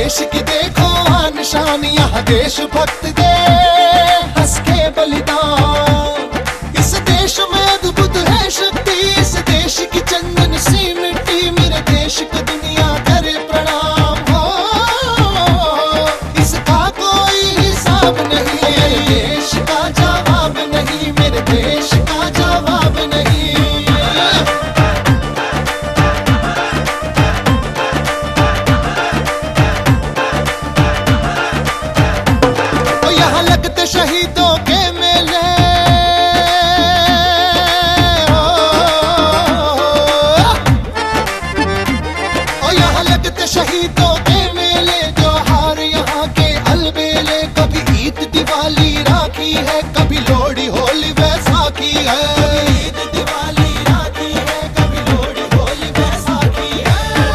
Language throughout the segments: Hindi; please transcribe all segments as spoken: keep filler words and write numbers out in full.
देश की देखो निशान, यहाँ देशभक्त दे हंस के बलिदान। इस देश में अद्भुत है शक्ति, इस देश की चंदन सी मिट्टी, मेरे देश को दुनिया करे प्रणाम। हो इसका कोई हिसाब नहीं, मेरे देश का जवाब नहीं, मेरे देश का जवाब नहीं। लगते शहीदों के मेले, ओ यहाँ लगते शहीदों के मेले, त्योहार यहाँ के अलबेले। कभी ईद दिवाली राखी है, कभी लोहड़ी होली बैसाखी है। ईद दिवाली राखी है, कभी लोहड़ी होली बैसाखी है।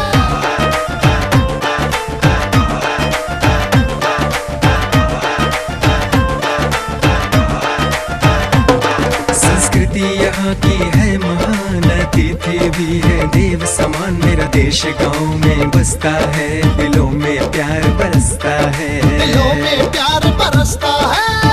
संस्कृति यहाँ की है महान, अतिथि भी है देव समान। मेरा देश गाँव में बसता है, दिलों में प्यार बरसता है, दिलों में प्यार बरसता है।